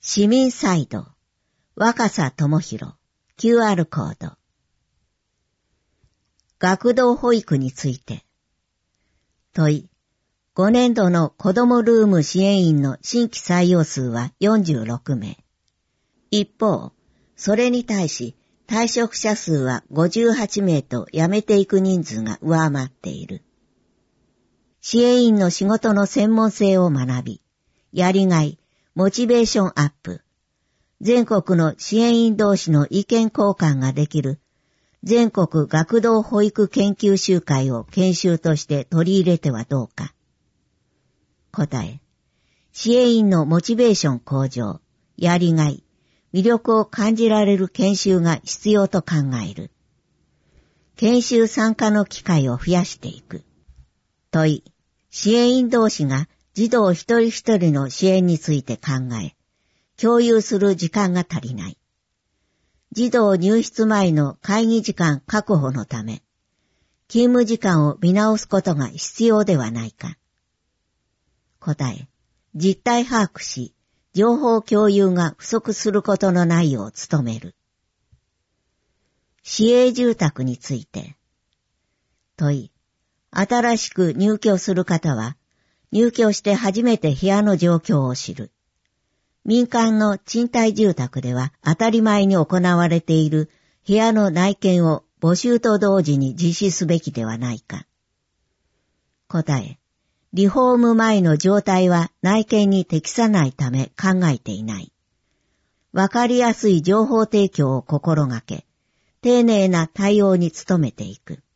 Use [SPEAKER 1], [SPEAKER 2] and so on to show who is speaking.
[SPEAKER 1] 市民サイド、若狭智弘、QR コード。学童保育について。問い、5年度の子どもルーム支援員の新規採用数は46名。一方、それに対し退職者数は58名と辞めていく人数が上回っている。支援員の仕事の専門性を学び、やりがい、モチベーションアップ、全国の支援員同士の意見交換ができる全国学童保育研究集会を研修として取り入れてはどうか。答え、支援員のモチベーション向上、やりがい、魅力を感じられる研修が必要と考える。研修参加の機会を増やしていく。問い、支援員同士が児童一人一人の支援について考え、共有する時間が足りない。児童入室前の会議時間確保のため、勤務時間を見直すことが必要ではないか。答え、実態把握し、情報共有が不足することのないよう努める。市営住宅について。問い、新しく入居する方は、入居して初めて部屋の状況を知る。民間の賃貸住宅では当たり前に行われている部屋の内見を募集と同時に実施すべきではないか。答え、リフォーム前の状態は内見に適さないため考えていない。わかりやすい情報提供を心がけ、丁寧な対応に努めていく。